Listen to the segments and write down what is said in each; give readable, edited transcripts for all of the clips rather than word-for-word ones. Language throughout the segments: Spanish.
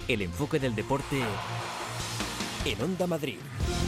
El enfoque del deporte en Onda Madrid.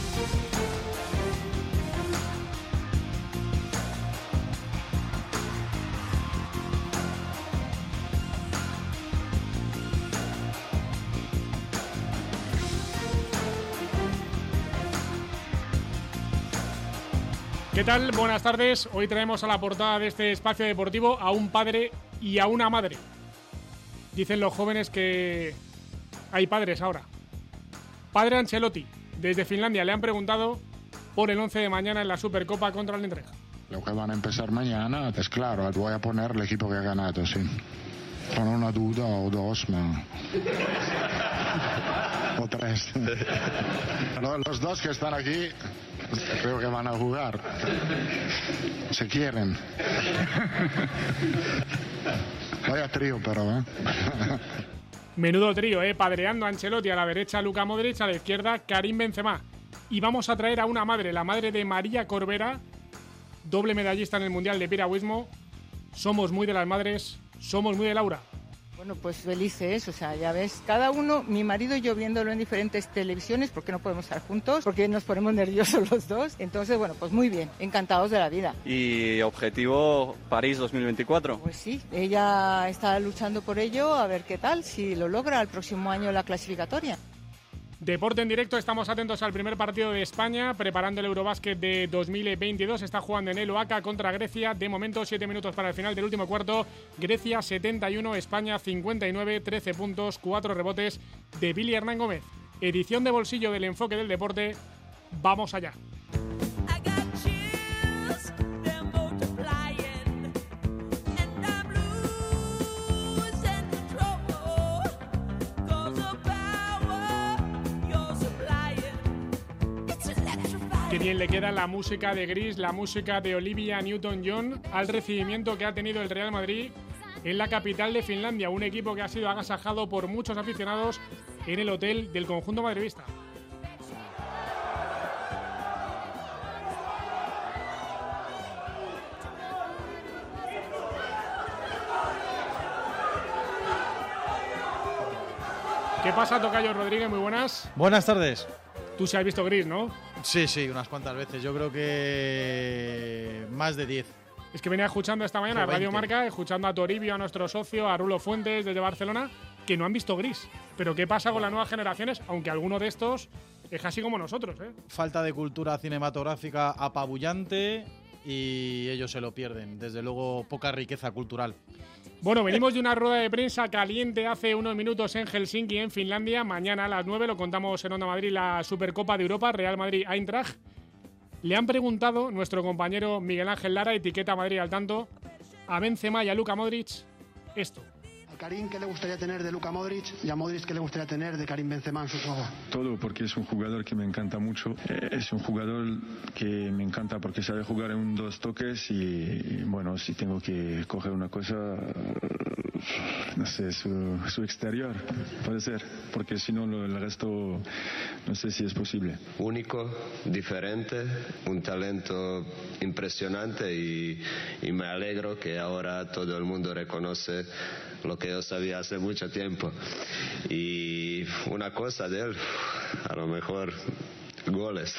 ¿Qué tal? Buenas tardes. Hoy traemos a la portada de este espacio deportivo a un padre y a una madre. Dicen los jóvenes que hay padres ahora. Padre Ancelotti, desde Finlandia, le han preguntado por el 11 de mañana en la Supercopa contra el Utrecht. Lo que van a empezar mañana, es claro, voy a poner el equipo que ha ganado, sí. Con una duda o dos, o tres. Los dos que están aquí creo que van a jugar. Se quieren. Vaya trío, pero, Menudo trío, padreando a Ancelotti, a la derecha Luka Modric, a la izquierda Karim Benzema. Y vamos a traer a una madre, la madre de María Corbera, doble medallista en el Mundial de Piragüismo. Somos muy de las madres, somos muy de Laura. Bueno, pues felices, o sea, ya ves, cada uno, mi marido y yo viéndolo en diferentes televisiones, porque no podemos estar juntos, porque nos ponemos nerviosos los dos. Entonces, bueno, pues muy bien, encantados de la vida. ¿Y objetivo París 2024? Pues sí, ella está luchando por ello, a ver qué tal, si lo logra el próximo año la clasificatoria. Deporte en directo, estamos atentos al primer partido de España, preparando el Eurobásquet de 2022. Está jugando en el Oaxaca contra Grecia. De momento, 7 minutos para el final del último cuarto. Grecia 71, España 59, 13 puntos, 4 rebotes de Billy Hernán Gómez. Edición de bolsillo del enfoque del deporte. Vamos allá. Qué bien le queda la música de Gris, la música de Olivia Newton-John al recibimiento que ha tenido el Real Madrid en la capital de Finlandia, un equipo que ha sido agasajado por muchos aficionados en el hotel del conjunto madridista. ¿Qué pasa, tocayo Rodríguez? Muy buenas. Buenas tardes. Tú sí has visto Gris, ¿no? Sí, unas cuantas veces. Yo creo que más de 10. Es que venía escuchando esta mañana a Radio Marca, escuchando a Toribio, a nuestro socio, a Rulo Fuentes desde Barcelona, que no han visto Gris. Pero ¿qué pasa con las nuevas generaciones? Aunque alguno de estos es así como nosotros, ¿eh? Falta de cultura cinematográfica apabullante y ellos se lo pierden. Desde luego, poca riqueza cultural. Bueno, venimos de una rueda de prensa caliente hace unos minutos en Helsinki, en Finlandia. Mañana a las 9 lo contamos en Onda Madrid, la Supercopa de Europa, Real Madrid-Eintracht. Le han preguntado nuestro compañero Miguel Ángel Lara, etiqueta Madrid al tanto, a Benzema y a Luka Modric, esto. A Karim, ¿qué le gustaría tener de Luka Modric? Y a Modric, ¿qué le gustaría tener de Karim Benzema en su juego? Todo, porque es un jugador que me encanta mucho. Es un jugador que me encanta porque sabe jugar en dos toques y bueno, si tengo que coger una cosa, no sé, su exterior, puede ser, porque si no el resto no sé si es posible. Único, diferente, un talento impresionante y me alegro que ahora todo el mundo reconoce lo que yo sabía hace mucho tiempo. Y una cosa de él, a lo mejor goles,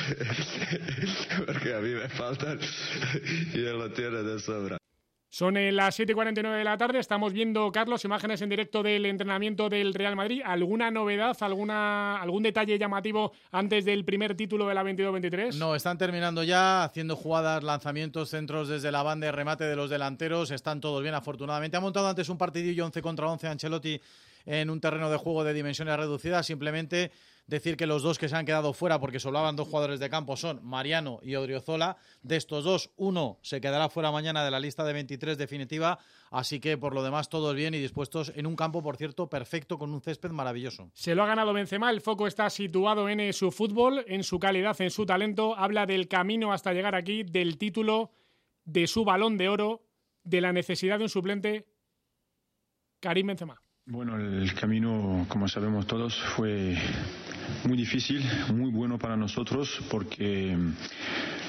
porque a mí me faltan y él lo tiene de sobra. Son las 7:49 de la tarde, estamos viendo, Carlos, imágenes en directo del entrenamiento del Real Madrid. ¿Alguna novedad, algún detalle llamativo antes del primer título de la 22-23? No, están terminando ya, haciendo jugadas, lanzamientos, centros desde la banda de remate de los delanteros. Están todos bien, afortunadamente. Ha montado antes un partidillo 11 contra 11 Ancelotti en un terreno de juego de dimensiones reducidas. Simplemente decir que los dos que se han quedado fuera, porque sobraban dos jugadores de campo, son Mariano y Odriozola. De estos dos, uno se quedará fuera mañana de la lista de 23 definitiva, así que por lo demás todos bien y dispuestos en un campo, por cierto, perfecto, con un césped maravilloso. Se lo ha ganado Benzema, el foco está situado en su fútbol, en su calidad, en su talento. Habla del camino hasta llegar aquí, del título, de su Balón de Oro, de la necesidad de un suplente. Karim Benzema. Bueno, el camino, como sabemos todos, fue muy difícil, muy bueno para nosotros, porque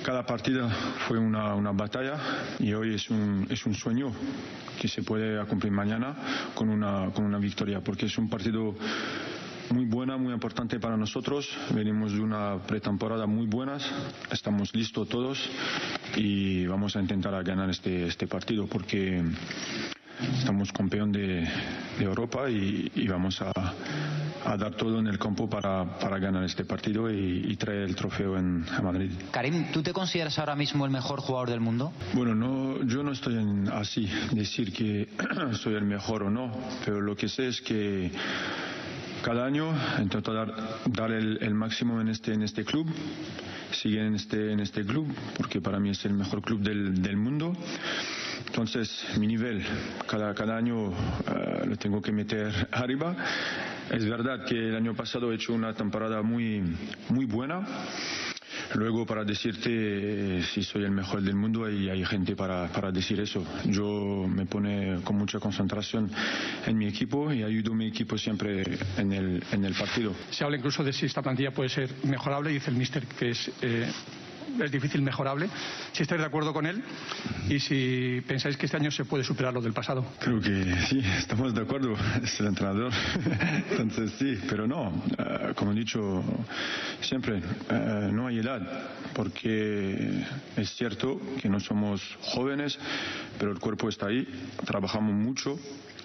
cada partida fue una batalla y hoy es un sueño que se puede cumplir mañana con una victoria, porque es un partido muy buena, muy importante para nosotros. Venimos de una pretemporada muy buena, estamos listos todos y vamos a intentar ganar este partido porque estamos campeón de Europa y vamos a dar todo en el campo para ganar este partido y traer el trofeo a Madrid. Karim, ¿tú te consideras ahora mismo el mejor jugador del mundo? Bueno, yo no estoy así, decir que soy el mejor o no, pero lo que sé es que cada año intento dar el máximo en este club, sigue en este club, porque para mí es el mejor club del mundo. Entonces, mi nivel, cada año lo tengo que meter arriba. Es verdad que el año pasado he hecho una temporada muy, muy buena. Luego, para decirte si soy el mejor del mundo, hay gente para decir eso. Yo me pone con mucha concentración en mi equipo y ayudo a mi equipo siempre en el partido. Se habla incluso de si esta plantilla puede ser mejorable, dice el míster que es difícil mejorable. Si estáis de acuerdo con él y si pensáis que este año se puede superar lo del pasado. Creo que sí, estamos de acuerdo, es el entrenador. Entonces sí, pero no, como he dicho siempre, no hay edad, porque es cierto que no somos jóvenes, pero el cuerpo está ahí, trabajamos mucho.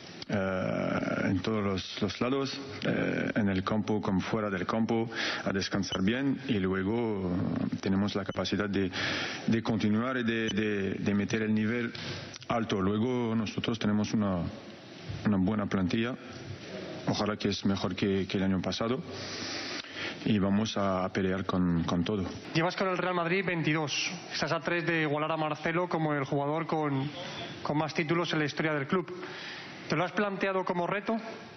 En todos los lados, en el campo como fuera del campo, a descansar bien y luego tenemos la capacidad de continuar y de meter el nivel alto. Luego nosotros tenemos una buena plantilla, ojalá que es mejor que el año pasado. Y vamos a pelear con todo. Llevas con el Real Madrid 22. Estás a 3 de igualar a Marcelo como el jugador con más títulos en la historia del club. ¿Te lo has planteado como reto?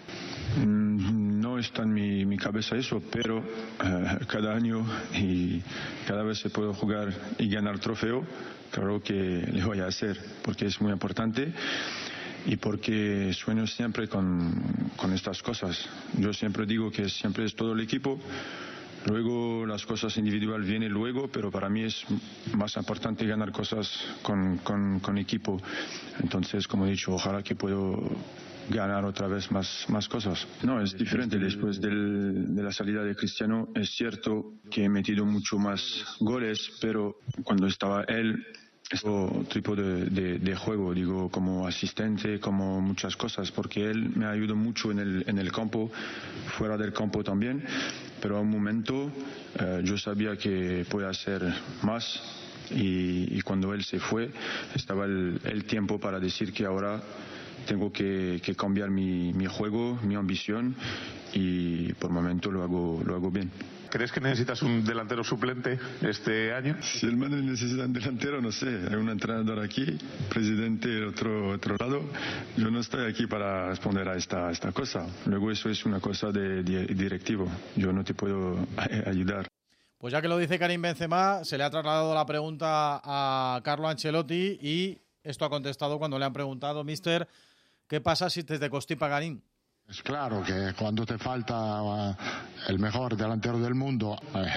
No está en mi cabeza eso, pero cada año y cada vez se puede jugar y ganar trofeo, claro que le voy a hacer, porque es muy importante y porque sueño siempre con estas cosas. Yo siempre digo que siempre es todo el equipo. Luego las cosas individuales vienen luego, pero para mí es más importante ganar cosas con equipo. Entonces, como he dicho, ojalá que puedo ganar otra vez más cosas. No, es diferente. Después de la salida de Cristiano, es cierto que he metido mucho más goles, pero cuando estaba él, es otro tipo de juego, digo, como asistente, como muchas cosas, porque él me ayudó mucho en el campo, fuera del campo también, pero a un momento yo sabía que podía hacer más y cuando él se fue estaba el tiempo para decir que ahora tengo que cambiar mi juego, mi ambición y por el momento lo hago bien. ¿Crees que necesitas un delantero suplente este año? Si el Madrid necesita un delantero, no sé. Hay un entrenador aquí, presidente otro lado. Yo no estoy aquí para responder a esta cosa. Luego eso es una cosa de directivo. Yo no te puedo ayudar. Pues ya que lo dice Karim Benzema, se le ha trasladado la pregunta a Carlo Ancelotti y esto ha contestado cuando le han preguntado, mister, ¿qué pasa si te constipa Karim? Es claro que cuando te falta el mejor delantero del mundo,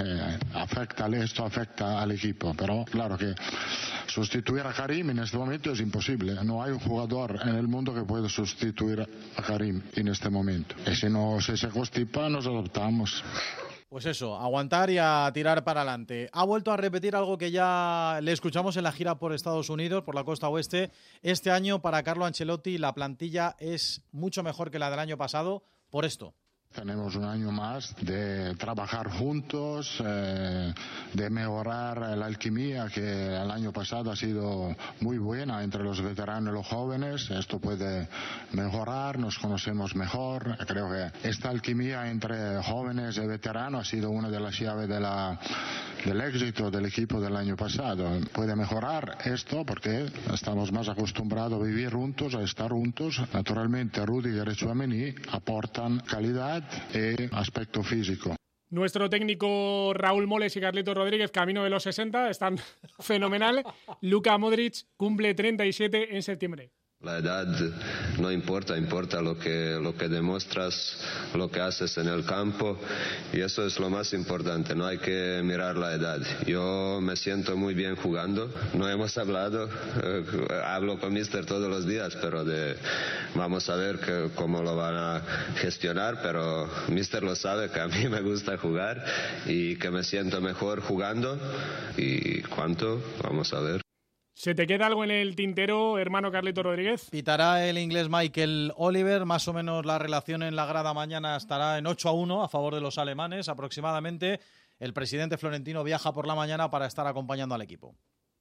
esto afecta al equipo. Pero claro que sustituir a Karim en este momento es imposible. No hay un jugador en el mundo que pueda sustituir a Karim en este momento. Y si se constipa, nos adaptamos. Pues eso, aguantar y a tirar para adelante. Ha vuelto a repetir algo que ya le escuchamos en la gira por Estados Unidos, por la costa oeste. Este año para Carlo Ancelotti la plantilla es mucho mejor que la del año pasado por esto. Tenemos un año más de trabajar juntos, de mejorar la alquimia que el año pasado ha sido muy buena entre los veteranos y los jóvenes. Esto puede mejorar, nos conocemos mejor. Creo que esta alquimia entre jóvenes y veteranos ha sido una de las llaves del éxito del equipo del año pasado. Puede mejorar esto porque estamos más acostumbrados a vivir juntos, a estar juntos. Naturalmente, Rüdiger y Tchouaméni aportan calidad y aspecto físico. Nuestro técnico Raúl Moles y Carlitos Rodríguez, camino de los 60, están fenomenal. Luka Modric cumple 37 en septiembre. La edad no importa, importa lo que demuestras, lo que haces en el campo, y eso es lo más importante, no hay que mirar la edad. Yo me siento muy bien jugando, no hemos hablado, hablo con Mister todos los días, pero vamos a ver cómo lo van a gestionar, pero Mister lo sabe que a mí me gusta jugar y que me siento mejor jugando, y cuánto, vamos a ver. ¿Se te queda algo en el tintero, hermano Carlito Rodríguez? Pitará el inglés Michael Oliver, más o menos la relación en la grada mañana estará en 8-1 a favor de los alemanes aproximadamente. El presidente florentino viaja por la mañana para estar acompañando al equipo.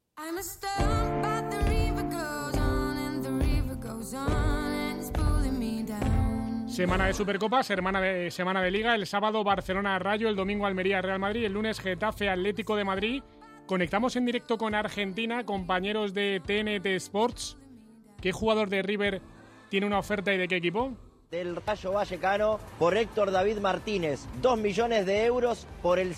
Semana de Supercopa, semana de Liga, el sábado Barcelona-Rayo, el domingo Almería-Real Madrid, el lunes Getafe-Atlético de Madrid. Conectamos en directo con Argentina, compañeros de TNT Sports. ¿Qué jugador de River tiene una oferta y de qué equipo? Del Rayo Vallecano por Héctor David Martínez. 2 millones de euros por el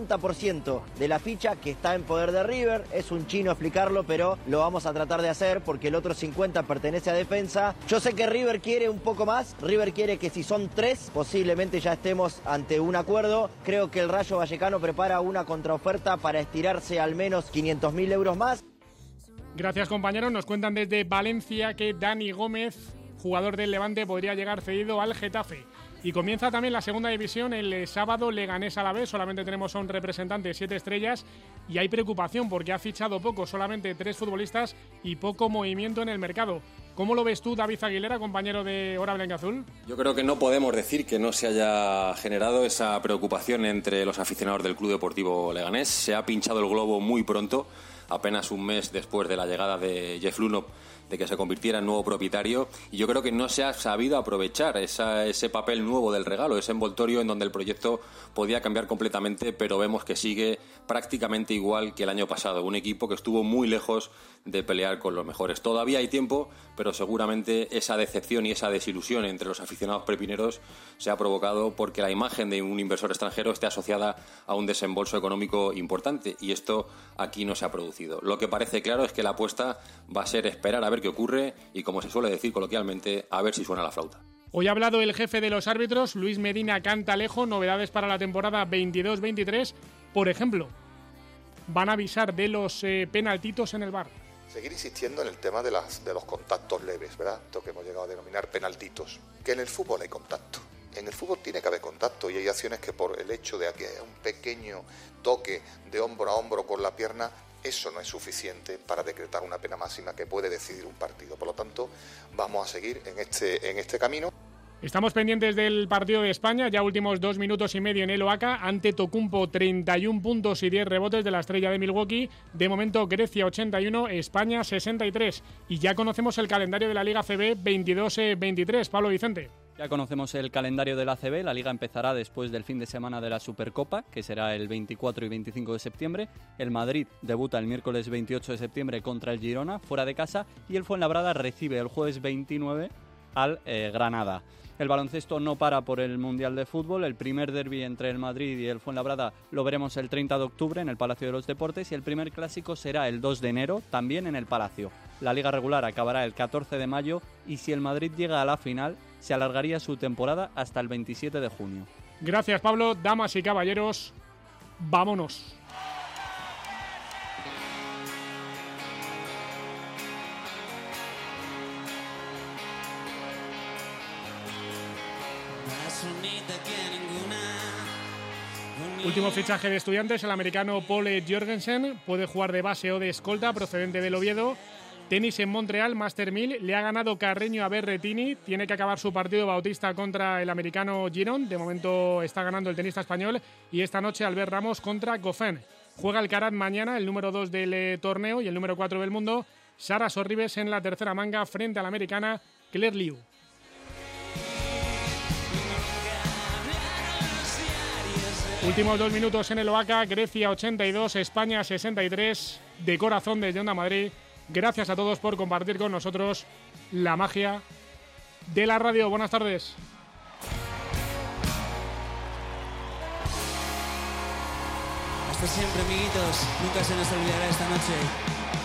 50% de la ficha que está en poder de River. Es un chino explicarlo, pero lo vamos a tratar de hacer porque el otro 50% pertenece a defensa. Yo sé que River quiere un poco más. River quiere que si son 3, posiblemente ya estemos ante un acuerdo. Creo que el Rayo Vallecano prepara una contraoferta para estirarse al menos 500.000 euros más. Gracias, compañeros. Nos cuentan desde Valencia que Dani Gómez, jugador del Levante, podría llegar cedido al Getafe. Y comienza también la segunda división el sábado, Leganés Alavés. Solamente tenemos a un representante, 7 estrellas, y hay preocupación porque ha fichado poco, solamente 3 futbolistas y poco movimiento en el mercado. ¿Cómo lo ves tú, David Aguilera, compañero de Hora Blanca Azul? Yo creo que no podemos decir que no se haya generado esa preocupación entre los aficionados del Club Deportivo Leganés. Se ha pinchado el globo muy pronto, apenas un mes después de la llegada de Jeff Lunop, de que se convirtiera en nuevo propietario, y yo creo que no se ha sabido aprovechar ese papel nuevo del regalo, ese envoltorio en donde el proyecto podía cambiar completamente, pero vemos que sigue prácticamente igual que el año pasado, un equipo que estuvo muy lejos de pelear con los mejores. Todavía hay tiempo, pero seguramente esa decepción y esa desilusión entre los aficionados prepineros se ha provocado porque la imagen de un inversor extranjero esté asociada a un desembolso económico importante, y esto aquí no se ha producido. Lo que parece claro es que la apuesta va a ser esperar a ver qué ocurre y, como se suele decir coloquialmente, a ver si suena la flauta. Hoy ha hablado el jefe de los árbitros, Luis Medina Cantalejo, novedades para la temporada 22-23. Por ejemplo, van a avisar de los penaltitos en el VAR. Seguir insistiendo en el tema de los contactos leves, ¿verdad? Esto que hemos llegado a denominar penaltitos. Que en el fútbol hay contacto. En el fútbol tiene que haber contacto, y hay acciones que por el hecho de que haya un pequeño toque de hombro a hombro con la pierna, eso no es suficiente para decretar una pena máxima que puede decidir un partido. Por lo tanto, vamos a seguir en este camino. Estamos pendientes del partido de España, ya últimos 2 minutos y medio en el Oaca, ante Tocumpo 31 puntos y 10 rebotes de la estrella de Milwaukee. De momento Grecia 81, España 63. Y ya conocemos el calendario de la Liga ACB 22-23. Pablo Vicente. Ya conocemos el calendario de la ACB, la Liga empezará después del fin de semana de la Supercopa, que será el 24 y 25 de septiembre. El Madrid debuta el miércoles 28 de septiembre contra el Girona, fuera de casa, y el Fuenlabrada recibe el jueves 29 al Granada. El baloncesto no para por el Mundial de Fútbol. El primer derbi entre el Madrid y el Fuenlabrada lo veremos el 30 de octubre en el Palacio de los Deportes, y el primer clásico será el 2 de enero, también en el Palacio. La Liga regular acabará el 14 de mayo y si el Madrid llega a la final, se alargaría su temporada hasta el 27 de junio. Gracias, Pablo. Damas y caballeros, vámonos. Último fichaje de Estudiantes, el americano Paul Jorgensen. Puede jugar de base o de escolta, procedente del Oviedo. Tenis en Montreal, Master 1000. Le ha ganado Carreño a Berretini. Tiene que acabar su partido Bautista contra el americano Giron. De momento está ganando el tenista español. Y esta noche Albert Ramos contra Goffin. Juega el Alcaraz mañana, el número 2 del torneo y el número 4 del mundo. Sara Sorribes en la tercera manga frente a la americana Claire Liu. Últimos 2 minutos en el Oaca. Grecia 82, España 63. De corazón desde Onda Madrid. Gracias a todos por compartir con nosotros la magia de la radio. Buenas tardes. Hasta siempre, amiguitos. Nunca se nos olvidará esta noche.